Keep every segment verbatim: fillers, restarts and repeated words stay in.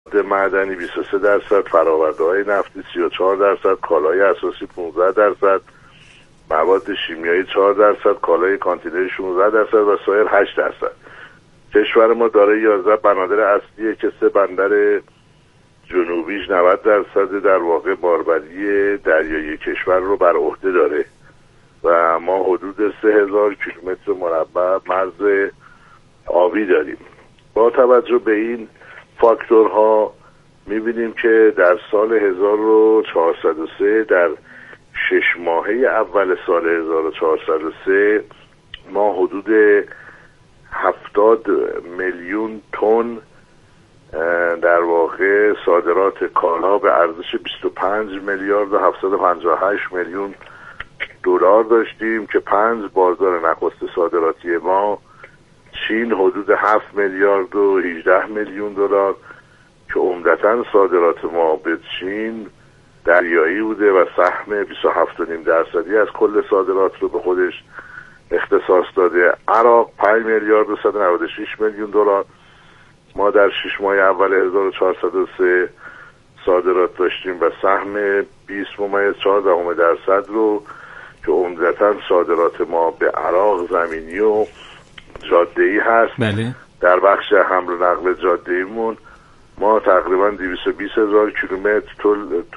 معدنی بیست و سه درصد، فرآورده‌های نفتی سی و چهار درصد، کالای اساسی پانزده درصد، مواد شیمیایی چهار درصد، کالای کانتینری شانزده درصد و سایر هشت درصد. کشور ما داره یازده بنادر اصلیه که سه بندر جنوبیش نود درصد در واقع باربری دریایی کشور رو بر عهده داره و ما حدود سه هزار کیلومتر مربع مرز آبی داریم. با توجه به این فاکتورها میبینیم که در سال هزار و چهارصد و سه در شش ماهه اول سال هزار و چهارصد و سه ما حدود هفتاد میلیون تن در واقع صادرات کالا به ارزش بیست و پنج میلیارد و هفتصد و پنجاه و هشت میلیون دلار داشتیم که پنج بازار نخست صادراتی ما چین حدود هفت میلیارد و هجده میلیون دلار که عمدتاً صادرات ما به چین دریایی بوده و سهم بیست و هفت و نیم درصدی از کل صادرات رو به خودش اختصاص داده. عراق پنج میلیارد و صد و نود و شش میلیون دلار. ما در شش ماه اول هزار و چهارصد و سه صادرات داشتیم و سهم بیست ممیز چهارده درصد رو که عمدتاً صادرات ما به عراق زمینی و جاده‌ای هست. بله. در بخش حمل و نقل جاده‌ایمون ما تقریباً دویست و بیست هزار کیلومتر طول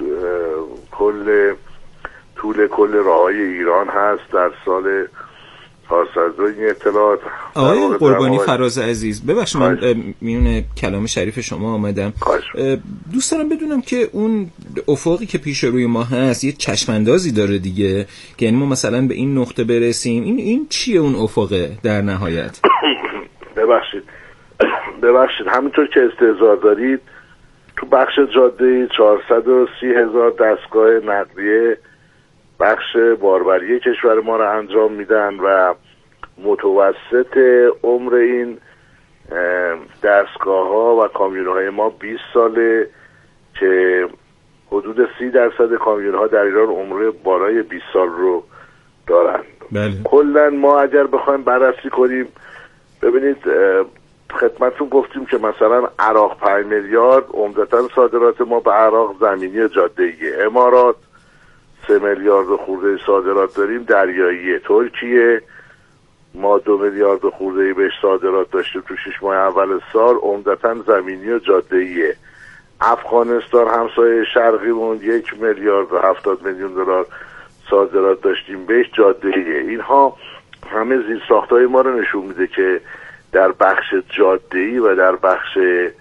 کل طول کل راههای ایران هست در سال چهارصد این اطلاعات. آقای قربانی فراز عزیز، ببخشید من میونه کلام شریف شما آمدم. دوست دارم بدونم که اون افقی که پیش روی ما هست یه چشماندازی داره دیگه که یعنی ما مثلا به این نقطه برسیم. این این چیه اون افقه در نهایت؟ ببخشید ببخشید همینطور که استحضار دارید تو بخش جاده چهارصد و سی هزار دستگاه نقلیه بخش باربری کشور ما رو انجام میدن و متوسط عمر این دستگاه ها و کامیون های ما بیست ساله که حدود سی درصد کامیون ها در ایران عمر بالای بیست سال رو دارن. بله. کلا ما اگر بخوایم بررسی کنیم ببینید خدمتتون گفتیم که مثلا عراق پنج میلیارد عمدتاً صادرات ما به عراق زمینی و جاده‌ایه. امارات سه میلیارد خورده صادرات داریم دریایی. ترکیه ما دو میلیارد خورده بهش صادرات داشتیم تو شش ماه اول سال عمدتاً زمینی و جاده‌ایه. افغانستان همسایه شرقیمون یک میلیارد و هفتاد میلیون دلار صادرات داشتیم بهش جاده‌ایه. اینها همه زیرساخت‌های ما رو نشون میده که در بخش جاده‌ای و در بخش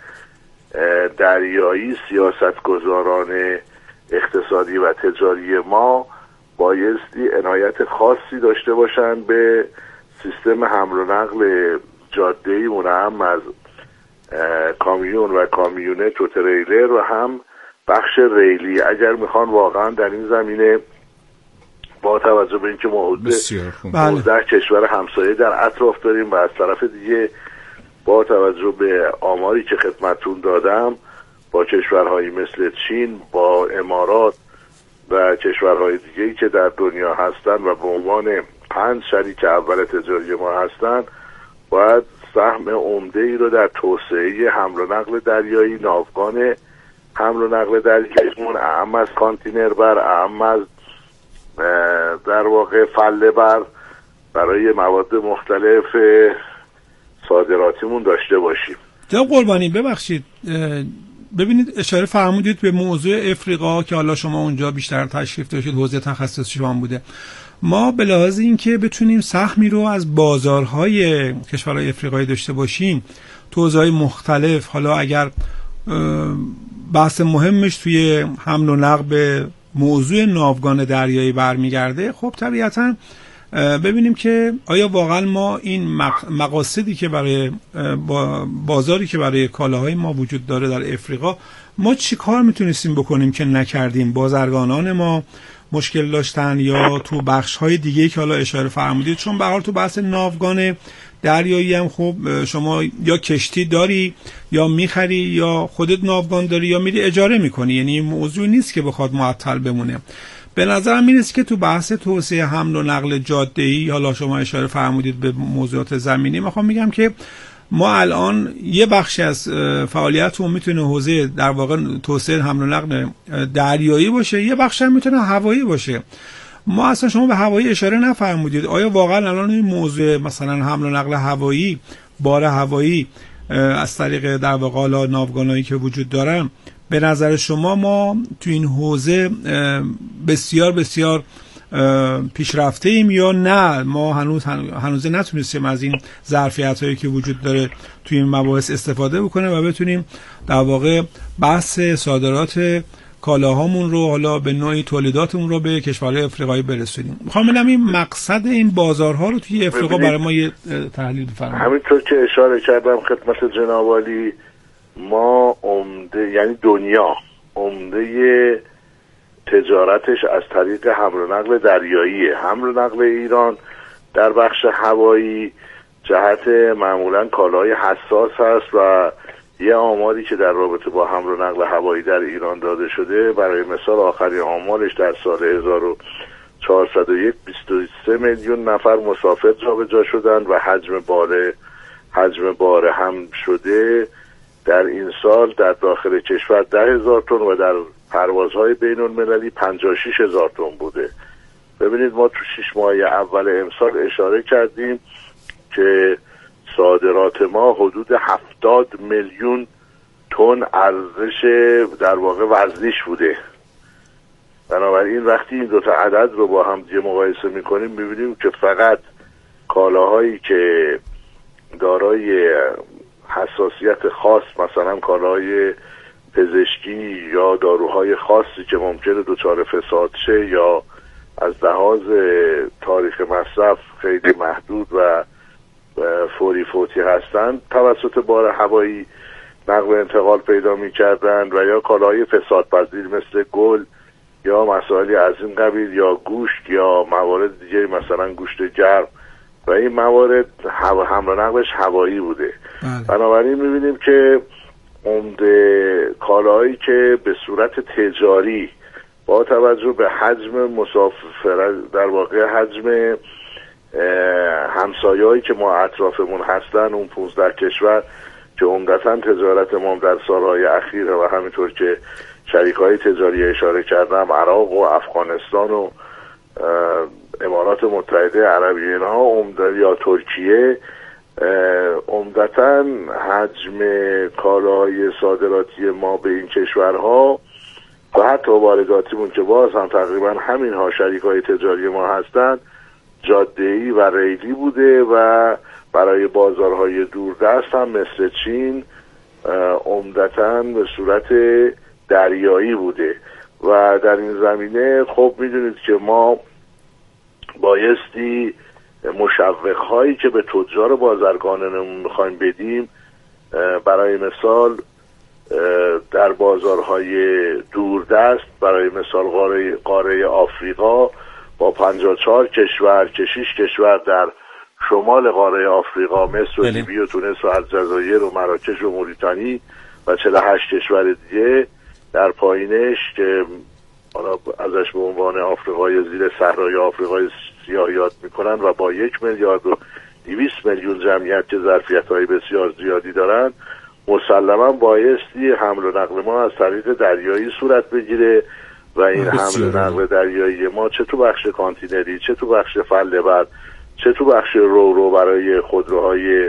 دریایی سیاستگزاران اقتصادی و تجاری ما بایستی عنایت خاصی داشته باشن به سیستم حمل و نقل جاده‌ای منعم از کامیون و کامیونت و تریلر و هم بخش ریلی اگر میخوان واقعا در این زمینه با توجه به اینکه ما حدود نوزده کشور همسایه در اطراف داریم و از طرف دیگه با توجه به آماری که خدمتتون دادم با کشورهایی مثل چین، با امارات و کشورهای دیگه‌ای که در دنیا هستن و به عنوان پنج شریک اول تجاری ما هستن باید سهم عمده‌ای رو در توسعه حمل و نقل دریایی، ناوگان حمل و نقل دریاییمون اهم از کانتینر بر، اهم از در واقع فله بر برای مواد مختلف صادراتیمون داشته باشیم. جناب قربانی ببخشید ببینید اشاره فرمودید به موضوع افریقا که حالا شما اونجا بیشتر تشریف داشتید، حوزه تخصص شما بوده. ما به لحاظ اینکه بتونیم سهمی رو از بازارهای کشورهای افریقایی داشته باشیم تو حوزه‌های مختلف، حالا اگر بحث مهمش توی حمل و نقل به موضوع ناوگان دریایی برمیگرده، خب طبیعتاً ببینیم که آیا واقعا ما این مقاصدی که برای بازاری که برای کالاهای ما وجود داره در افریقا ما چی کار میتونستیم بکنیم که نکردیم؟ بازرگانان ما مشکل داشتن یا تو بخش‌های دیگه که حالا اشاره فرمودید؟ چون به هر حال تو بحث ناوگان دریایی هم خب شما یا کشتی داری یا میخری یا خودت ناوگان داری یا میری اجاره میکنی، یعنی موضوع نیست که بخواد معطل بمونه. به نظرم میرسه که تو بحث توسعه حمل و نقل جاده‌ای حالا شما اشاره فرمودید به موضوعات زمینی، میخوام میگم که ما الان یه بخشی از فعالیتمون میتونه حوزه در واقع توسعه حمل و نقل دریایی باشه، یه بخش هم میتونه هوایی باشه. ما اصلا شما به هوایی اشاره نفرمودید. آیا واقعا الان این موضوع مثلا حمل و نقل هوایی، بار هوایی از طریق در واقع حالا ناوگانایی که وجود دارن، به نظر شما ما تو این حوزه بسیار بسیار پیشرفته ایم یا نه ما هنوز هنوز نتونستیم از این ظرفیت هایی که وجود داره توی این مباحث استفاده بکنیم و بتونیم در واقع بحث صادرات کالاهامون رو حالا به نوعی تولیداتمون رو به کشورهای افریقایی برسونیم؟ میخوام ببینم این مقصد این بازارها رو توی افریقا برای ما یه تحلیل بفرمایید. همینطور که اشاره کردم خدمت جناب عالی، ما عمده یعنی دنیا عمده تجارتش از طریق حمل و نقل دریاییه. حمل و نقل ایران در بخش هوایی جهت معمولا کالای حساس هست و یه آماری که در رابطه با حمل و نقل هوایی در ایران داده شده، برای مثال آخرین آمارش در سال هزار و چهارصد و یک بیست و سه میلیون نفر مسافر جابجا شدند و حجم بار حجم بار حمل شده در این سال در داخل کشور ده هزار تن و در پروازهای بین المللی پنجاه و شش هزار تن بوده. ببینید ما تو شش ماه اول امسال اشاره کردیم که صادرات ما حدود هفتاد میلیون تن ارزش در واقع وزنیش بوده. بنابراین وقتی این دوتا عدد رو با هم دیگه مقایسه میکنیم میبینیم که فقط کالاهایی که دارای حساسیت خاص، مثلا کالاهای پزشکی یا داروهای خاصی که ممکنه دچار فساد شه یا از لحاظ تاریخ مصرف خیلی محدود و فوری فوتی هستند، توسط بار هوایی نقل و انتقال پیدا می‌کردند و یا کالاهای فسادپذیر مثل گل یا مسائلی از این قبیل یا گوشت یا موارد دیگه مثلا گوشت گرم و این موارد حمل و نقلش هوایی بوده. بنابراین می‌بینیم که عمده کالاهایی که به صورت تجاری با توجه به حجم مسافر در واقع حجم همسایه‌هایی که ما اطرافمون هستن، اون پانزده کشور که عمدتاً تجارت ما در سالهای اخیر و همینطور که شریک‌های تجاری اشاره کردم عراق و افغانستان و امارات متحده عربی اینها عمده یا ترکیه عمدتاً حجم کالاهای صادراتی ما به این کشورها و حتی وارداتیمون که باز هم تقریبا همین ها شریک‌های تجاری ما هستند جاده‌ای و ریلی بوده و برای بازارهای دوردست هم مثل چین عمدتاً به صورت دریایی بوده و در این زمینه خب میدونید که ما بایستی مشوق‌هایی که به تجار بازرگانانمون میخوایم بدیم، برای مثال در بازارهای دوردست، برای مثال قاره قاره آفریقا با پنجاه و چهار کشور که شش کشور در شمال قاره آفریقا مثل لیبی و تونس و الجزایر و مراکش و موریتانی و چهل و هشت کشور دیگه در پایینش که ازش به عنوان آفریقای زیر صحرای آفریقای سیاه یاد میکنن و با یک میلیارد و دویست میلیون جمعیت که ظرفیت‌های بسیار زیادی دارن، مسلما بایستی حمل و نقل ما از طریق دریایی صورت بگیره و این حمل و نقل دریایی ما چه تو بخش کانتینری، چه تو بخش فله‌بر، چه تو بخش رو رو برای خودروهای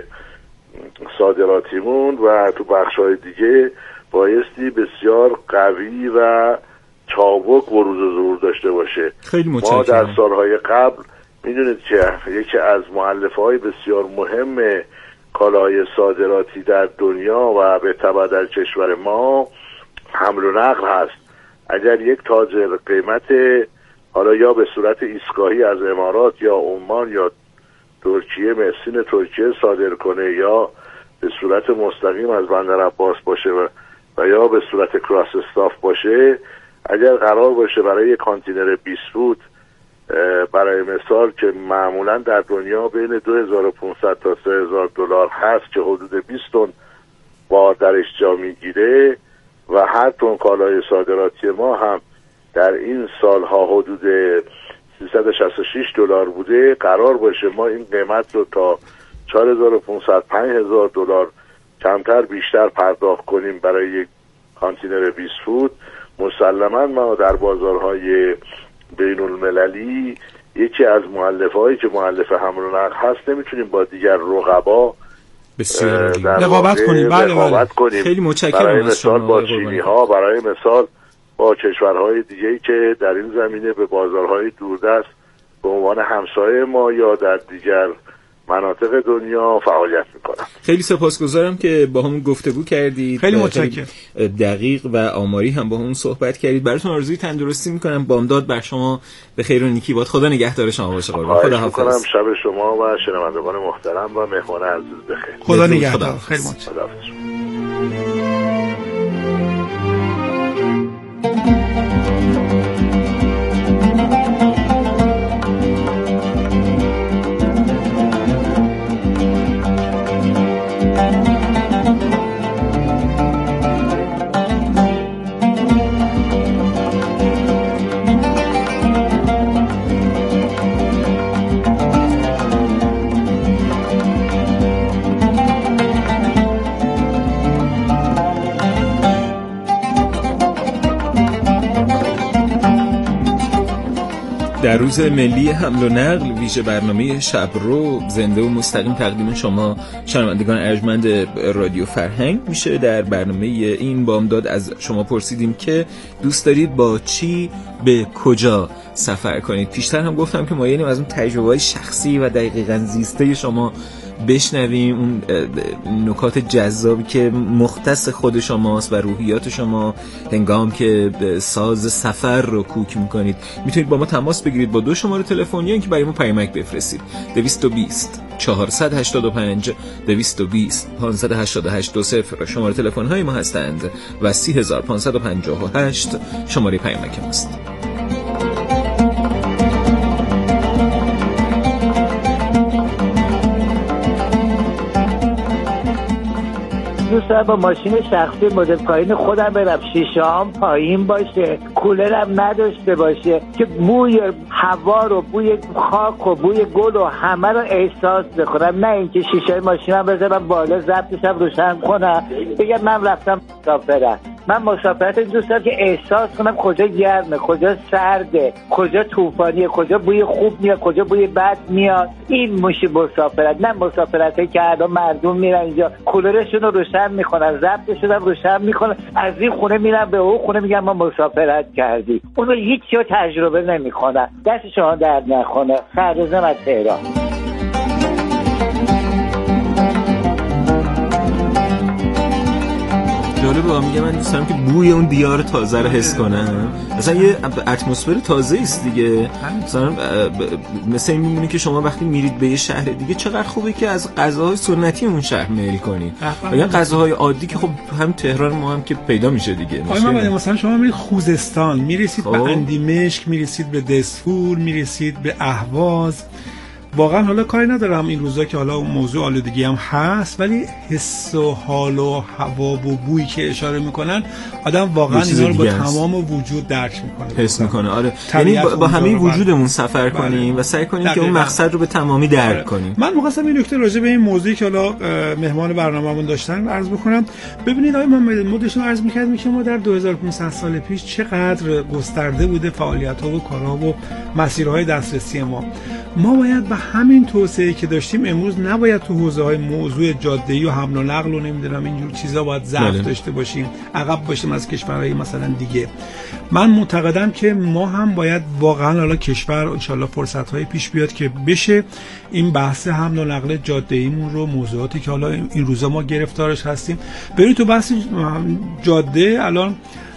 صادراتیمون و تو بخش‌های دیگه بایستی بسیار قوی و چابک بروز و ظهور داشته باشه. خیلی ما در سالهای قبل میدونید که یکی از مؤلفه‌های بسیار مهم کالاهای صادراتی در دنیا و به تبع در کشور ما حمل و نقل هست. اگر یک تاجر قیمت حالا یا به صورت ایستگاهی از امارات یا عمان یا ترکیه مسین ترکیه صادر کنه یا به صورت مستقیم از بندر عباس باشه و, و یا به صورت کراس استاف باشه، اگر قرار باشه برای یک کانتینر بیست فوت برای مثال که معمولا در دنیا بین دو هزار و پانصد تا سه هزار دلار هست که حدود بیست تن بار درش جا میگیره و هر تن کالای صادراتی ما هم در این سالها حدود سیصد و شصت و شش دلار بوده، قرار باشه ما این قیمت رو تا چهار هزار و پانصد پنج هزار دلار کمتر بیشتر پرداخت کنیم برای یک کانتینر بیست فوت، مسلما ما در بازارهای بین المللی یکی از مؤلفه‌هایی که مؤلف حمل و نقل هست نمیتونیم با دیگر رقبا رقابت کنیم. بله بله. کنیم. خیلی متشکرم. برای مثال با چینی ها، برای مثال با کشورهای دیگه‌ای که در این زمینه به بازارهای دوردست به عنوان همسایه ما یا در دیگر مناطق دنیا فعالیت میکنن. خیلی سپاسگزارم که با همون گفتگو کردید. خیلی متشکرم. دقیق و آماری هم با همون صحبت کردید. براتون آرزوی تندرستی میکنم. بامداد بر شما به خیر و نیکی باد. خدا نگهدار شما باشه. خدا حافظ. شب شما و شنوندگان محترم و مهمان عزیز بخیر. خدا نگهدار. خیلی متشکرم. در روز ملی حمل و نقل ویژه برنامه شب رو زنده و مستقیم تقدیم شما شنوندگان ارجمند رادیو فرهنگ میشه. در برنامه این بامداد از شما پرسیدیم که دوست دارید با چی به کجا سفر کنید. پیشتر هم گفتم که مایلیم از اون تجربه‌های شخصی و دقیقاً زیسته شما بشنویم، اون نکات جذابی که مختص خود شماست و روحیات شما هنگام که ساز سفر رو کوک میکنید. میتونید با ما تماس بگیرید با دو شماره تلفنی یا اینکه برای ما پیامک بفرستید. دویست و بیست چهارصد و هشتاد و پنج دویست و بیست پانصد و هشتاد و هشت دو صفر شماره تلفن های ما هستند و سی هزار و پانصد و پنجاه و هشت شماره پیامک ماست. دوست دارم با ماشین شخصی مدل پایین خودم برم، شیشه هام پایین باشه، کولرم نداشته باشه که بوی هوا رو، بوی خاک و بوی گل و همه رو احساس بکنم، نه اینکه شیشه ماشینم بذارم بالا ضبطشم روشن کنم بگم من رفتم مسافرت. من مسافرت دوست دارم که احساس کنم کجا گرمه، کجا سرده، کجا طوفانیه، کجا بوی خوب میاد، کجا بوی بد میاد. این میشه مسافرت، نه مسافرتی که الان مردم میرن اینجا کولرشون رو روشن میکنن، ضبطشون رو روشن میکنن، از این خونه میرن به اون خونه میگن ما مسافرت کردیم، اون رو هیچ جا تجربه نمیکنن. دست شما درد نکنه. فرزم از تهران. جالبه، میگه من دوست دارم که بوی اون دیار تازه رو حس کنم. مثلا یه اتمسفر تازه است دیگه. مثلا مثل این میمونه که شما وقتی میرید به یه شهر دیگه چقدر خوبه که از غذاهای سنتی اون شهر میل کنید. یا غذاهای عادی که خب هم تهران ما هم که پیدا میشه دیگه. آقا مثلا شما میرید خوزستان، میرسید به اندیمشک، میرسید به دسفول، میرسید به اهواز. واقعا حالا کاری ندارم این روزا که حالا موضوع آلودگی هم هست، ولی حس و حال و هوا و بویی که اشاره میکنن آدم واقعا اینا رو با تمام وجود درک میکنه، حس میکنه. آره، یعنی با, با همه وجودمون سفر بله. کنیم و سعی کنیم که اون مقصد رو به تمامی درک آره. کنیم. من می‌خواستم این نکته راجع به این موضوعی که حالا مهمان برنامه‌مون داشتن عرض بکنم. ببینید آقای محمد، ما داشتیم عرض می‌کردیم که ما در دو هزار و پانصد سال پیش چقدر گسترده بوده فعالیت‌ها و کارها و مسیرهای دسترسی ما. ما باید به همین توسعه که داشتیم امروز نباید تو حوزه‌های موضوع جاده‌ای و حمل و نقل و نمیدونم اینجور چیزا باید ضعف داشته باشیم، عقب باشیم از کشورهای مثلا دیگه. من معتقدم که ما هم باید واقعا حالا کشور ان شاءالله فرصت‌های پیش بیاد که بشه این بحث حمل و نقل جاده‌ایمون رو، موضوعاتی که حالا این روزا ما گرفتارش هستیم، بریم تو بحث جاده. الان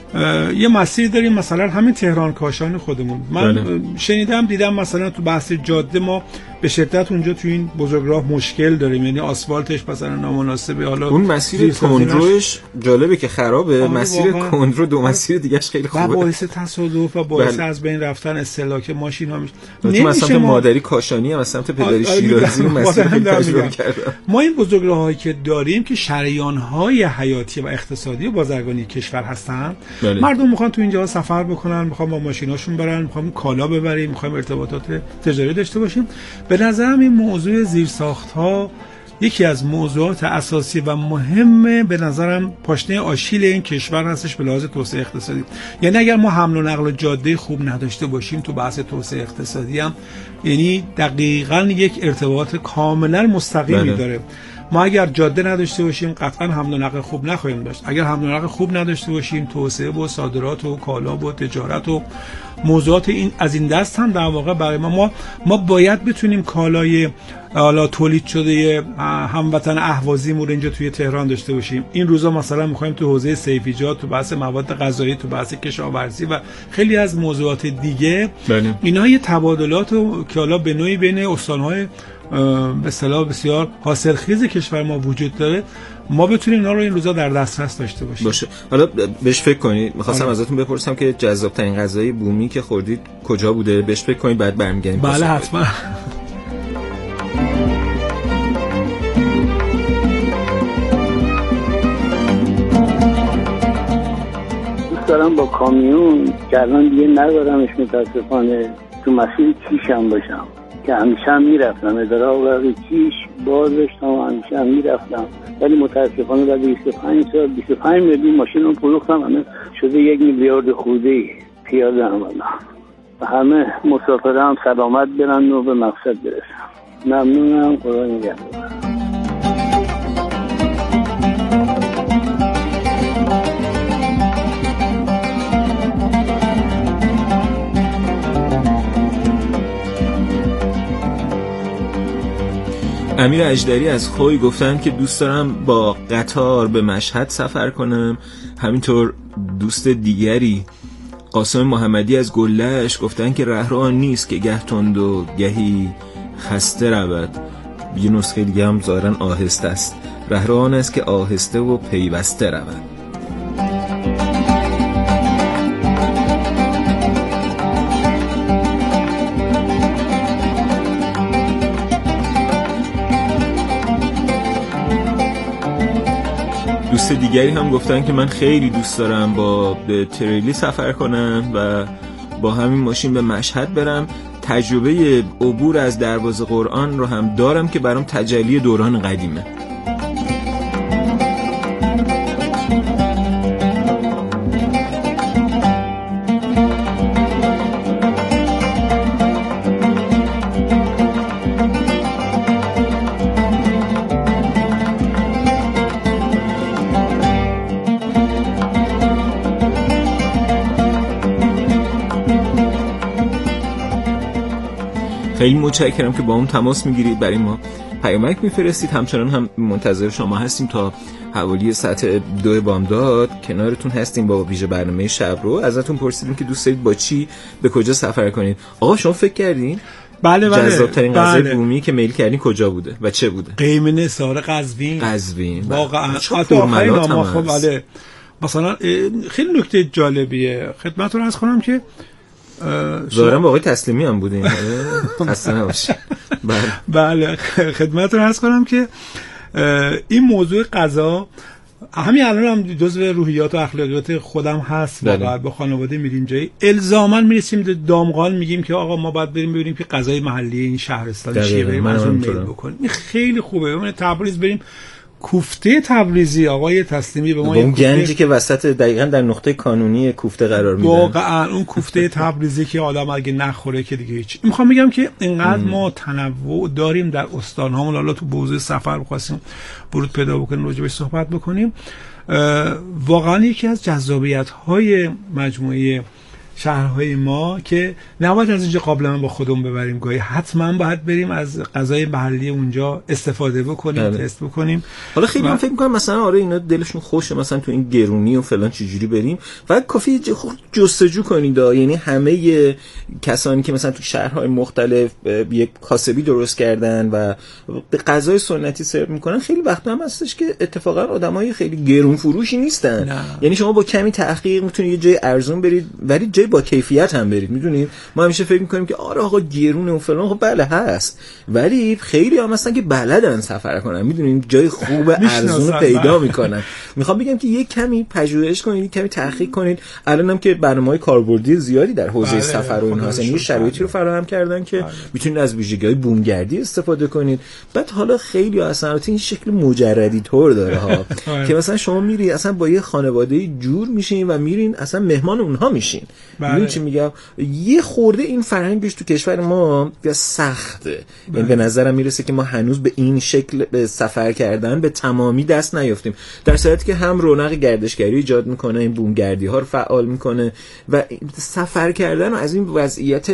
یه مسیر داریم مثلا همین تهران کاشان خودمون. من بله. شنیدم دیدم مثلا تو بحث جاده ما به شدت اونجا تو این بزرگراه مشکل داریم، یعنی آسفالتش مثلا نامناسبه. حالا اون مسیر کندروش جالبه که خرابه، مسیر کندرو دو مسیر دیگهش خیلی خوبه و باعث تصادف و باعث بله. از بین رفتن استهلاک ماشین ها میشه. تو سمت ما... مادری کاشانی هم سمت پدری شیرازی مسیر تجربه کردم. ما این بزرگراهایی که داریم که شریان‌های حیاتی و اقتصادی بازرگانی کشور هستن، بله. مردم میخوان تو اینجا سفر بکنن، میخوان با ماشیناشون برن، میخوان کالا ببریم، میخوایم ارتباطات تجاری داشته باشیم. به نظرم این موضوع زیرساخت‌ها یکی از موضوعات اساسی و مهم به نظرم پاشنه آشیل این کشور هستش به لحاظ توسعه اقتصادی. یعنی اگر ما حمل و نقل و جاده خوب نداشته باشیم تو بحث توسعه اقتصادی هم، یعنی دقیقاً یک ارتباط کاملا مستقیمی بله. داره. ما اگر جاده نداشته باشیم قطعا حمل و نقل خوب نخواهیم داشت. اگر حمل و نقل خوب نداشته باشیم توسعه و صادرات و کالا و تجارت و موضوعات این از این دست هم در واقع برای ما ما, ما باید بتونیم کالای حالا تولید شده هموطن اهوازیمون اینجا توی تهران داشته باشیم. این روزا مثلا می‌خوایم تو حوزه سیفیجات، تو بحث مواد غذایی، تو بحث کشاورزی و خیلی از موضوعات دیگه بله. اینا یه تبادلات و که حالا به نوعی بین استان‌های به اصطلاح بسیار حاصلخیز کشور ما وجود داره، ما بتونیم اینا رو این روزا در دسترس داشته باشیم. باشه. حالا بهش فکر کنید. می‌خواستم ازتون بپرسم که جذاب‌ترین غذای بومی که خوردید کجا بوده؟ بهش فکر کنید بعد برمیگردیم. بله حتما. دارم با کامیون که الان دیگه ندارمش متاسفانه تو مسیر کیشم باشم که همیشه هم میرفتم اداره آوراقی کیش باز داشتم و همیشه هم میرفتم، ولی متاسفانه بعد بیست و پنج سال بیست و پنج میلیون ماشین رو فروختم، همه شده یک میلیارد خورده پیاده هم و همه مسافر هم سلامت برن و به مقصد برسن. ممنونم. خدا نگهدار. امیر اژدری از خوی گفتن که دوست دارم با قطار به مشهد سفر کنم. همینطور دوست دیگری قاسم محمدی از گلهش گفتن که رهرو آن نیست که گه تند و گهی خسته رود. یه نسخه دیگه هم ظاهرا آهسته است. رهرو آن است که آهسته و پیوسته رود. دوست دیگری هم گفتن که من خیلی دوست دارم با به تریلی سفر کنم و با همین ماشین به مشهد برم. تجربه عبور از دروازه قرآن رو هم دارم که برام تجلی دوران قدیمه. خیلی متشکرم که با اون تماس میگیرید، برای ما پیامک میفرستید. همچنان هم منتظر شما هستیم تا حوالی ساعت دو بامداد کنارتون هستیم با ویژه برنامه شب رو. ازتون پرسیدیم که دوست دارید با چی به کجا سفر کنید. آقا شما فکر کردین؟ بله بله. جذاب‌ترین غذای بله. بومی که میل کردین کجا بوده و چه بوده؟ قیمه نثار قزوین. قزوین. واقعا پرملات هم خب بله. مثلا خیلی نکته جالبیه خدمتتون عرض کنم که ظاهرا با آقای تسلیمی هم بودین. خسته نباشید. بله بله خدمتتون عرض کنم که این موضوع غذا همین الان هم جزو روحیات و اخلاقیات خودم هست. واقعا با خانواده میریم جایی الزاما میرسیم دامغان میگیم که آقا ما باید بریم ببینیم که غذای محلی این شهرستان چیه، بریم از اون میل بکنیم. این خیلی خوبه. ببینید تبریز بریم کوفته تبریزی آقای تسلیمی به ما اون گنجی که وسط دقیقاً در نقطه کانونی کوفته قرار میده. واقعا اون کوفته تبریزی که آدم اگه نخوره که دیگه هیچ. میخوام بگم که اینقدر ما تنوع داریم در استان‌هامون. حالا تو حوزه سفر بخواستیم ورود پیدا بکنیم راجع بهش صحبت بکنیم. واقعا یکی از جذابیت‌های مجموعه شهرهای ما که نباید از اینجا قابلمه با خودمون ببریم، گاهی حتما باید بریم از غذای محلی اونجا استفاده بکنیم، بله. تست بکنیم. حالا خیلی من فکر می‌کنم مثلا آره اینا دلشون خوشه مثلا تو این گرونی و فلان چجوری بریم، فقط کافیه جستجو کنید. یعنی همه کسانی که مثلا تو شهرهای مختلف یک کاسبی درست کردن و غذای سنتی سرو میکنن خیلی وقتا هم هستش که اتفاقا آدمای خیلی گرون فروشی نیستن. نه. یعنی شما با کمی تحقیق میتونید یه جای ارزون برید ولی جای جای با کیفیت هم برید. میدونید ما همیشه فکر میکنیم که آره آقا گرونه و فلان، خب بله هست، ولی خیلی هم هستن که بلدن سفر کنن، میدونید جای خوب ارزون پیدا میکنن. میخوام بگم که یک کمی پژوهش کنید، یک کمی تحقیق کنید. الانم که برنامه‌های کاربردی زیادی در حوزه سفر و اینها هستن، یه شرایطی رو فراهم کردن که میتونید از ویژگی‌های بومگردی استفاده کنید. بعد حالا خیلی اصلا این شکل مجردی طور داره ها که مثلا شما میری اصلا با یه خانواده جور میشین و میرین اصلا مهمان اونها میشین. ببین چی میگم، یه خورده این فرهنگش تو کشور ما سخته. یعنی به نظرم میرسه که ما هنوز به این شکل به سفر کردن به تمامی دست نیافتیم، در صورتی که هم رونق گردشگری ایجاد میکنه، این بومگردی ها رو فعال میکنه و سفر کردن رو از این وضعیت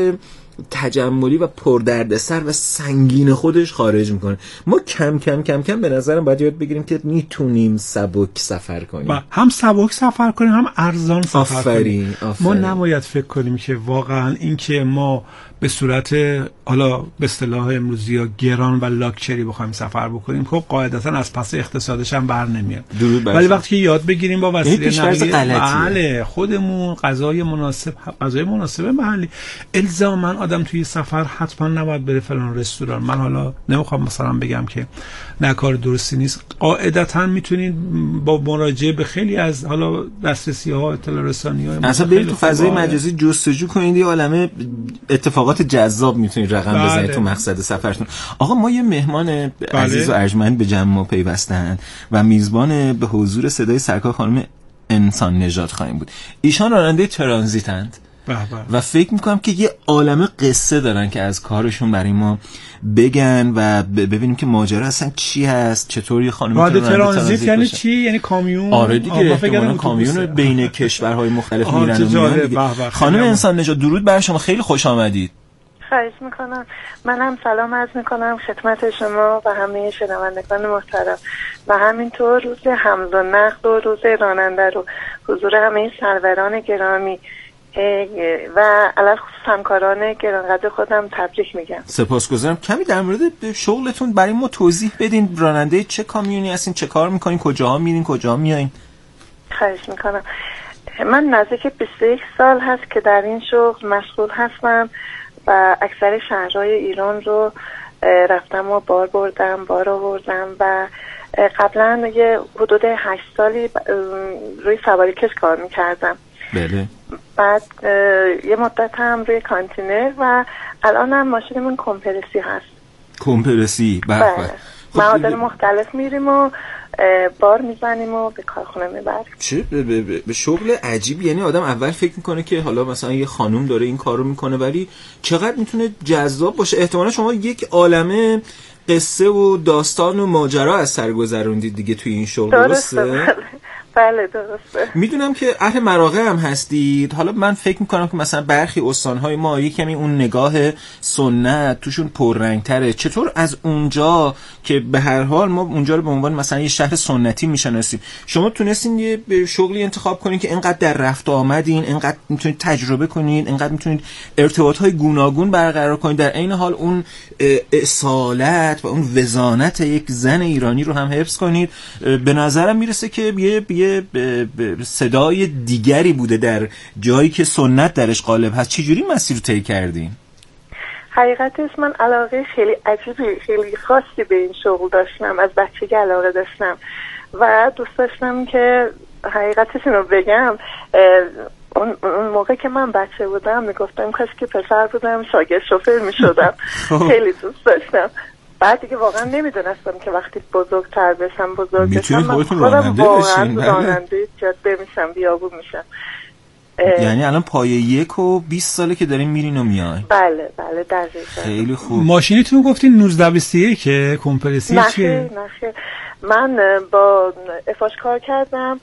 تجملی و پردردسر و سنگین خودش خارج میکنه. ما کم کم کم کم به نظرم باید یاد بگیریم که میتونیم سبک سفر کنیم، هم سبک سفر کنیم هم ارزان سفر آفرین. کنیم. آفرین. ما نباید فکر کنیم که واقعا این که ما به صورت حالا به اصطلاح امروزی ها گران و لاکچری بخوایم سفر بکنیم، خب قاعدتا از پس اقتصادش هم بر نمیاد. ولی وقتی که یاد بگیریم با وسیله نقلیه بله خودمون غذای مناسب غذای مناسب محلی، الزاما آدم توی سفر حتما نباید بره فلان رستوران. من حالا نمیخوام مثلا بگم که نه کار درستی نیست، قاعدتا میتونید با مراجعه به خیلی از حالا دسترسی ها اطلاع رسانی ها اصلا برید تو فضای مجازی جستجو کنید، یه عالمه اتفاقات جذاب میتونید رقم بله. بزنید تو مقصد سفرتون. آقا ما یه مهمان بله. عزیز و ارجمند به جمع ما پیوستن و میزبان به حضور صدای سرکار خانم انسان نژاد خواهیم بود. ایشان راننده ترانزیتند و فکر میکنم که یه عالمه قصه دارن که از کارشون برای ما بگن و ببینیم که ماجرا اصلا چی هست، چطوری خانم راننده ترانزیت یعنی چی؟ یعنی کامیون؟ آره دیگه احتمالاً کامیون بین کشورهای مختلف میرن و میان. خانم انسان نژاد درود بر شما، خیلی خوش آمدید. خواهش میکنم. من هم سلام عرض میکنم خدمت شما و همه شنوندگان محترم و همینطور روز حمد و نقد و روز راننده رو حضور همه سروران گرامی و علل خصوص همکاران گرانقدر خودم تبریک میگم. سپاسگزارم. کمی در مورد شغلتون برای ما توضیح بدین. راننده چه کامیونی هستین؟ چه کار میکنین؟ کجاها میرین؟ کجاها میایین؟ خواهش میکنم. من نزدیک بیست و یک سال هست که در این شغل مشغول هستم و اکثر شهرهای ایران رو رفتم و بار بردم بار آوردم و قبلا یه حدود هشت سالی روی سواری کش کار میکردم. بله. بعد یه مدت هم روی کانتینر و الان هم ماشینمون کمپرسی هست. کمپرسی بله. معادن مختلف میریم و بار میزنیم و به کارخونه میبریم. چه به شغل عجیبی. یعنی آدم اول فکر میکنه که حالا مثلا یه خانوم داره این کارو میکنه، ولی چقدر میتونه جذاب باشه. احتمالا شما یک عالمه قصه و داستان و ماجرا از سر گذروندید دیگه توی این شغل، درسته؟ درسته. بله درسته. میدونم که اهل مراغه هم هستید. حالا من فکر میکنم که مثلا برخی استانهای ما یک کمی اون نگاه سنت توشون پررنگ‌تره. چطور از اونجا که به هر حال ما اونجا رو به عنوان مثلا یه شهر سنتی میشناسیم، شما تونستین یه شغلی انتخاب کنین که اینقدر در رفت آمدین، اینقدر میتونید تجربه کنین، اینقدر میتونید ارتباطهای گوناگون برقرار کنین، در عین حال اون اصالت و اون وزانت یک زن ایرانی رو هم حفظ کنید. به نظرم میرسه که یه یه صدای دیگری بوده در جایی که سنت درش غالب هست. چجوری مسیر رو طی کردین؟ حقیقتش من علاقه خیلی عجیبی خیلی خاصی به این شغل داشتم، از بچگی علاقه داشتم و دوست داشتم که حقیقتش اینو بگم. اون موقع که من بچه بودم میگفتم کاش که پسر بودم شاگرد شوفر میشدم. خیلی دوست داشتم. بعد دیگه واقعا نمیدونستم که وقتی بزرگتر بشم بزرگ بشم من خودم واقعا راننده جاده میشم، بیابون میشم. یعنی الان پایه یک و بیست ساله که داریم میرین و میاین؟ بله بله دقیقاً. خیلی خوب. ماشینیتون گفتین نوزده بیست و یک که کمپرسی چیه؟ نه نه من با افاش کار کردم،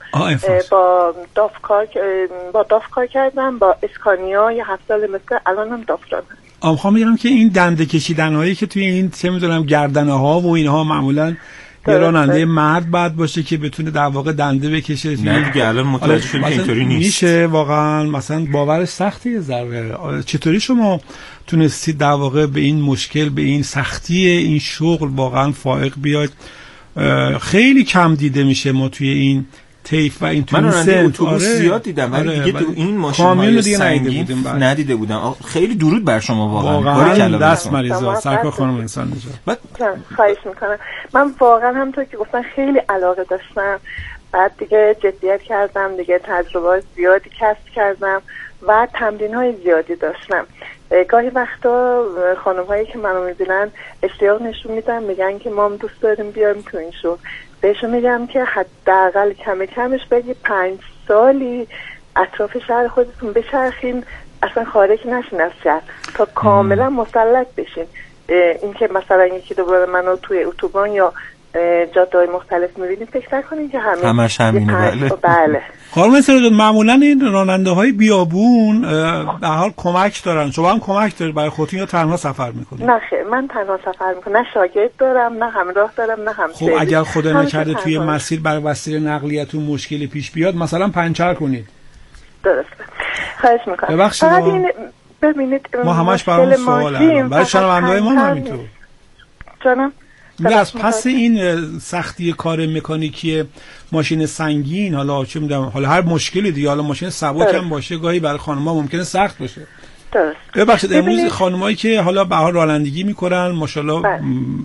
با داف کار با داف کار کردم، با اسکانیا یه هفت سال مثل الانم داف دارم. آمخوام میگم که این دنده کشیدن هایی که توی این چه میدونم گردنه ها و اینها معمولا یه راننده مرد باید باشه که بتونه در واقع دنده بکشه. نه دیگه الان متوجه شدیم که اینطوری نیست. میشه واقعا مثلا باورش سخته یه ذره. چطوری شما تونستید در واقع به این مشکل، به این سختی این شغل واقعا فائق بیاید؟ خیلی کم دیده میشه ما توی این تیف و این تو من راننده اتوبوس آره. زیاد دیدم ولی آره. دیگه تو این ماشین‌های سنگین ندیده بودم. خیلی درود بر شما واقعا. واقعا دست مریضا سرکار خانم انسان نجات. خواهش میکنم. من واقعا همونطور که گفتن خیلی علاقه داشتم. بعد دیگه جدیت کردم، دیگه تجربه زیادی کسب کردم و تمرین‌های زیادی داشتم. گاهی وقتا خانم‌هایی که منو می‌بینن اشتیاق نشون میدن، میگن که ما هم دوست داریم بیاریم تو این شغل. بهشون میگم که حداقل کم کمش بگی پنج سالی اطراف شهر خودتون بچرخین، اصلا خارج نشین از شهر تا کاملا مسلط بشین. اینکه مثلا یکی دوباره منو توی اتوبان یا جاده‌های مختلف می‌بینید فکر نکنید که همین همش همینه. بله بله. خانم سرجان معمولا این راننده‌های بیابون به حال کمک دارن، شما هم کمک دارید برای خودتون یا تنها سفر می‌کنید؟ نه خیر، من تنها سفر می‌کنم، نه شاگرد دارم نه همراه دارم نه هم. خب اگر خدا نکرده توی مسیر بر وسیله نقلیتون مشکلی پیش بیاد مثلا پنچر کنید. درسته. خواهش می‌کنم. ببخشید ببینید ما همش برام سوال برای شنونده‌های ما همینطور. جانم از پس این سختی کار مکانیکی ماشین سنگین، حالا چه می‌دونم، حالا هر مشکلی دیگه، حالا ماشین سبک هم باشه گاهی برای خانم‌ها ممکنه سخت باشه. درست. ببخشید امروز خانمایی که حالا به حال رانندگی میکنن ماشاءالله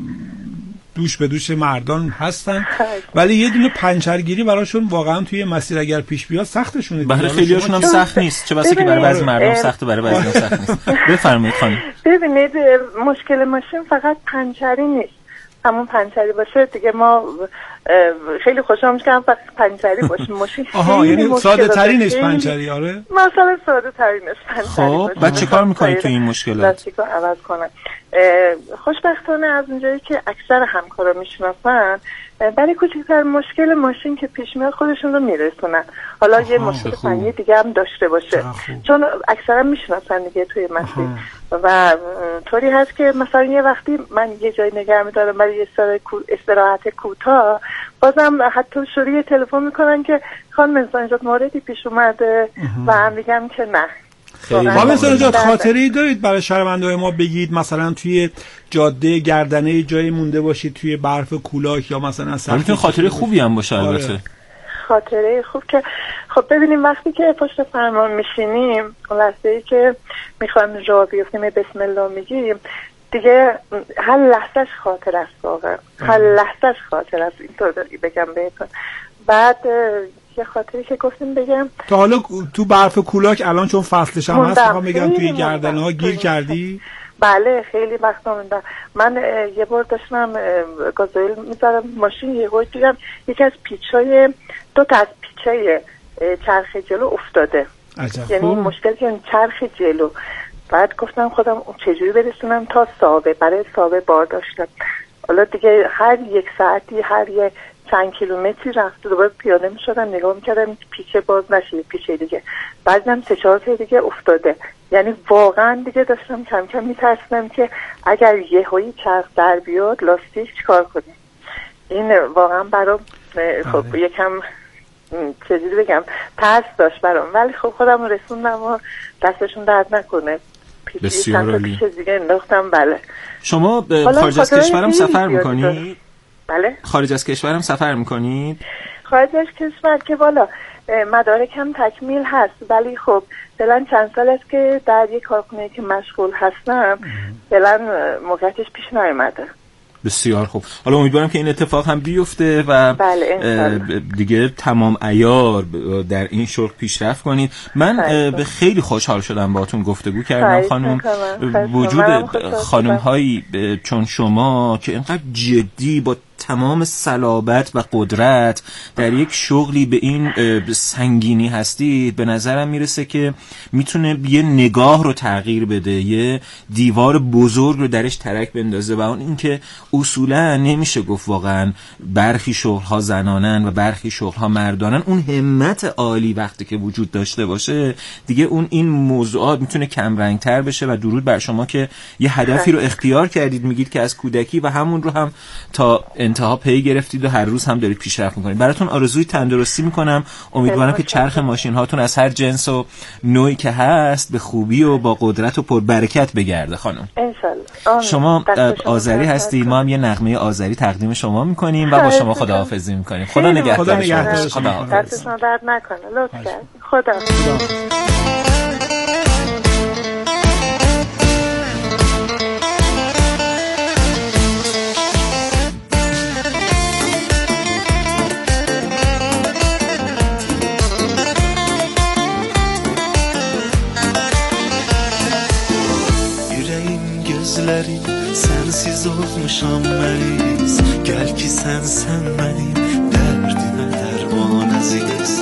دوش به دوش مردان هستن ولی یه دونه پنچرگیری براشون واقعا توی مسیر اگر پیش بیاد سختشونه. برای خیلیاشون هم سخت نیست، چه بسا که برای بعضی مردم سخته برای بعضی سخت نیست. بفرمایید خانم. ببینید مشکل ماشین فقط پنچری نیست، همون پنچری باشه دیگه ما خیلی خوشحال میشم فقط پنچری باشه ماشین. آها یعنی ساده ترینش پنچری. آره مثلا ساده ترینش پنچری. خب بعد چه کار میکنید تو این مشکلات؟ چه کار عوض کنم؟ خوشبختانه از اونجایی که اکثر همکارا میشناسن برای کوچکتر مشکل ماشین که پیش میاد خودشون رو میرسونن، حالا یه مشکل فنی دیگه هم داشته باشه چون اکثرا میشناسن دیگه توی مسیر. و طوری هست که مثلا یه وقتی من یه جای نگه میدارم برای یه استراحت کوتاه، بازم حتی شروع تلفن میکنن که خانم انسان نجات موردی پیش اومده و هم میگم که نه. خانم انسان نجات خاطره‌ای دارید برای شنونده‌های ما بگید؟ مثلا توی جاده گردنه جایی مونده باشید توی برف کولاک یا مثلا سخت؟ خاطره خوبی هم باشه. البته خاطره خوب که خب ببینیم وقتی که پشت فرمان میشینیم اون لحظه‌ای که میخوایم راه بیفتیم بسم الله میگیم دیگه هر لحظهش خاطر است، واقعا هر لحظهش خاطر است، اینطور بگم بهتون. بعد یه خاطری که گفتیم بگم تا حالا تو برف کولاک الان چون فصلش هم هست میخوام بگم توی گردنه ها گیر کردی؟ بله خیلی وقت موندم. من یه بار داشتم گازوئیل میذارم ماشین، یه بار دیدم یکی از پیچای دو تا از پیچای چرخ جلو افتاده. عجب. یعنی این مشکل که چرخ جلو. بعد گفتم خودم چجوری برسونم تا ساوه، برای ساوه بار داشتم. حالا دیگه هر یک ساعتی هر یک چند کیلومتری رفت دوباره پیاده می شدم نگاه می کردم پیچه باز نشه پیچه دیگه، بعدم سه چهار تا دیگه افتاده. یعنی واقعا دیگه داشتم کم کم می ترسیدم که اگر یه هایی چرخ در بیاد لاستیک چیکار کنیم. این واقعا برام خب یکم چجوری بگم ترس داشت برام، ولی خب خودم رسوندم و دستشون درد نکنه. بسیار عالی. پیچه دیگه انداختم. بله. شما خارج از کشورم سفر میکنید؟ بله. خارج از کشورم سفر میکنید؟ خارج از کشور که والا مدارکم تکمیل هست ولی خب فعلا چند سال است که در یک کارخونه که مشغول هستم، فعلا موقعیتش پیش نیامده. بسیار خوب. حالا امیدوارم که این اتفاق هم بیفته و بله دیگه تمام عیار در این شغل پیشرفت کنید. من به خیلی خوشحال شدم باهاتون گفتگو کردم خانم. وجود خانم هایی چون شما که اینقدر جدی با تمام صلابت و قدرت در یک شغلی به این سنگینی هستید، به نظرم میرسه که میتونه یه نگاه رو تغییر بده، یه دیوار بزرگ رو درش ترک بندازه. و اون اینکه اصولا نمیشه گفت واقعا برخی شغل‌ها زنانن و برخی شغل‌ها مردانن. اون همت عالی وقتی که وجود داشته باشه دیگه اون این موضوعات میتونه کم رنگ‌تر بشه. و درود بر شما که یه هدفی رو اختیار کردید، میگید که از کودکی و همون رو هم تا انتها پی گرفتید و هر روز هم دارید پیشرفت میکنید. براتون آرزوی تندرستی میکنم. امیدوارم که چرخ ماشین هاتون از هر جنس و نوعی که هست به خوبی و با قدرت و پربرکت بگرده خانم. انشالله. انشالله. شما آذری هستی، ما هم یه نغمه آذری تقدیم شما میکنیم و با شما خداحافظی میکنیم. خدا نگهدار شما. خدا دستتون درد نکنه. لطف کرد. خدا sensiz olmuşam məyiz, gəl ki sən sən mənim dərdimə dərman əziz.